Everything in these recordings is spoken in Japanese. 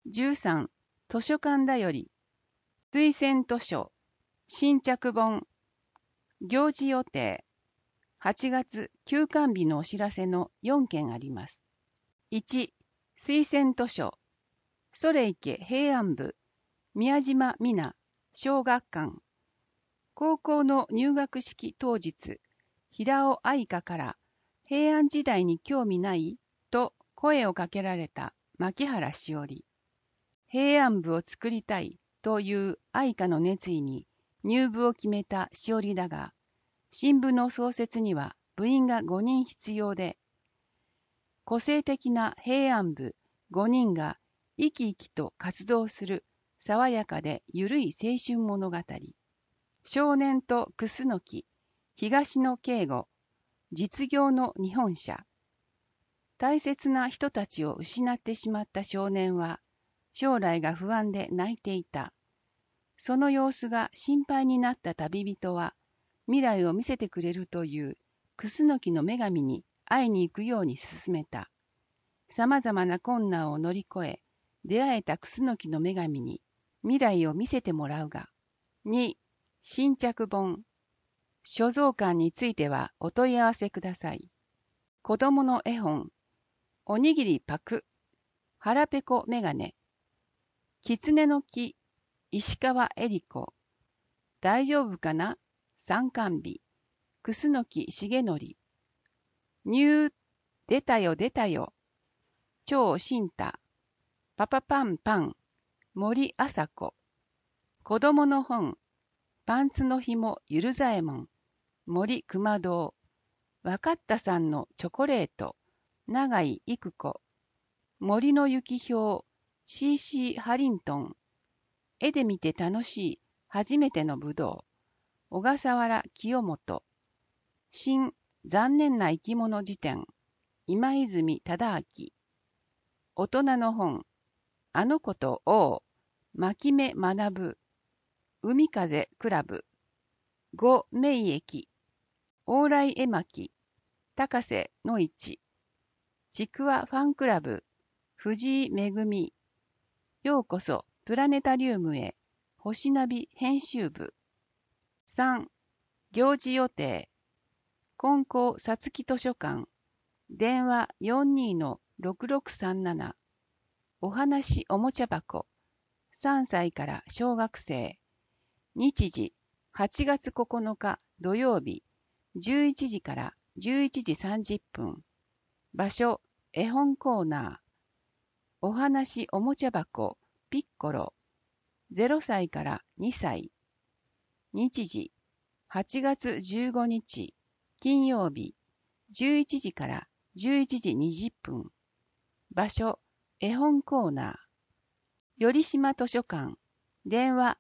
13、図書館だより、推薦図書、新着本、行事予定、8月休館日のお知らせの4件あります。1、推薦図書、それ池平安部、宮島美奈、小学館、高校の入学式当日、平尾愛香から平安時代に興味ないと声をかけられた牧原しおり。平安部を作りたいという愛香の熱意に入部を決めたしおりだが、新部の創設には部員が5人必要で、個性的な平安部5人が生き生きと活動する爽やかでゆるい青春物語。少年とクスノキ、東野圭吾、実業の日本社。大切な人たちを失ってしまった少年は、将来が不安で泣いていた。その様子が心配になった旅人は、未来を見せてくれるというクスノキの女神に会いに行くように勧めた。さまざまな困難を乗り越え、出会えたクスノキの女神に未来を見せてもらうが。2、新着本。所蔵感についてはお問い合わせください。子供の絵本。おにぎりパク。腹ペコメガネ。狐の木。石川恵理子。大丈夫かな参観日。楠木重則。出たよ出たよ。超新太。パパパンパン。森麻子。子供の本。パンツの紐ゆるざえもん。森熊堂。わかったさんのチョコレート。永井育子。森の雪氷。CC ハリントン。絵で見て楽しい初めてのぶどう。小笠原清本。新残念な生き物辞典。今泉忠明。大人の本。あの子と王。牧目学。海風クラブ。五名駅。往来絵巻。高瀬の市。ちくわファンクラブ。藤井めぐみ。ようこそプラネタリウムへ。星ナビ編集部。3、行事予定。金光さつき図書館。電話 42-6637。お話おもちゃ箱。3歳から小学生。日時8月9日土曜日11時から11時30分。場所絵本コーナー。お話おもちゃ箱ピッコロ。0歳から2歳。日時8月15日金曜日11時から11時20分。場所絵本コーナー。頼島図書館。電話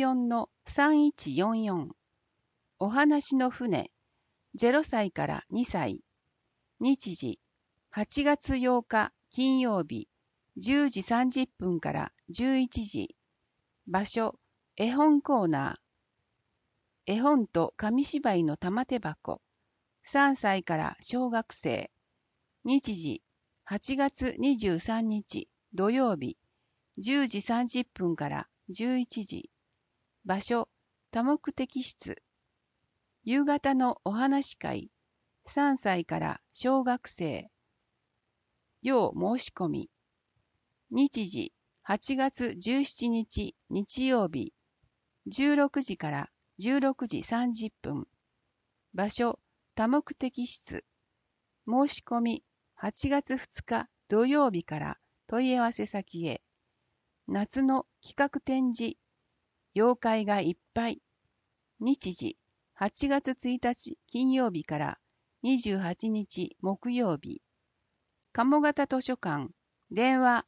54-3144。お話の船。0歳から2歳。日時8月8日金曜日10時30分から11時。場所絵本コーナー。絵本と紙芝居の玉手箱。3歳から小学生。日時8月23日土曜日10時30分から11時。場所多目的室。夕方のお話会。3歳から小学生。要申し込み。日時8月17日日曜日16時から16時30分。場所多目的室。申し込み8月2日土曜日から問い合わせ先へ。夏の企画展示。妖怪がいっぱい。日時8月1日金曜日から28日木曜日。鴨方図書館。電話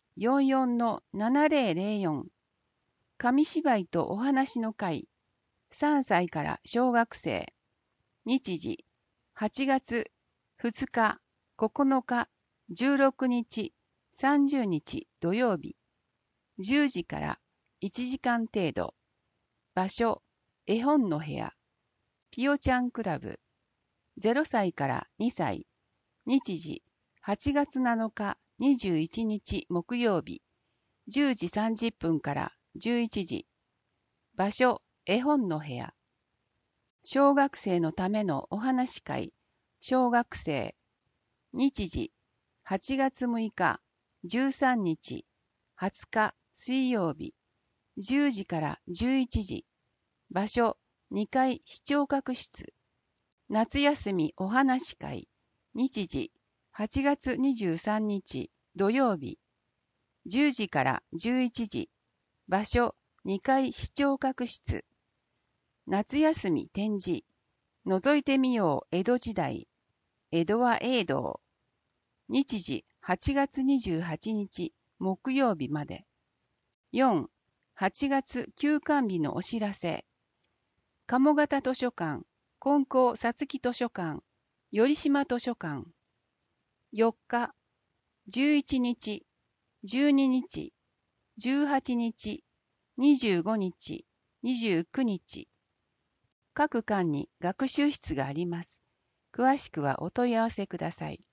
44-7004。紙芝居とお話の会。3歳から小学生。日時8月2日、9日、16日、30日土曜日。10時から1時間程度。場所絵本の部屋。ピヨちゃんクラブ。0歳から2歳。日時8月7日21日木曜日 10時30分から11時。場所、絵本の部屋。小学生のためのお話会、小学生。日時、8月6日、13日、20日、水曜日。10時から11時。場所、2階視聴覚室。夏休みお話会。日時、8月23日、土曜日。10時から11時。場所、2階視聴覚室。夏休み展示。覗いてみよう江戸時代。江戸は永道。日時、8月28日、木曜日まで。4、8月休館日のお知らせ。鴨方図書館、金光さつき図書館、頼島図書館。4日、11日、12日、18日、25日、29日。各館に学習室があります。詳しくはお問い合わせください。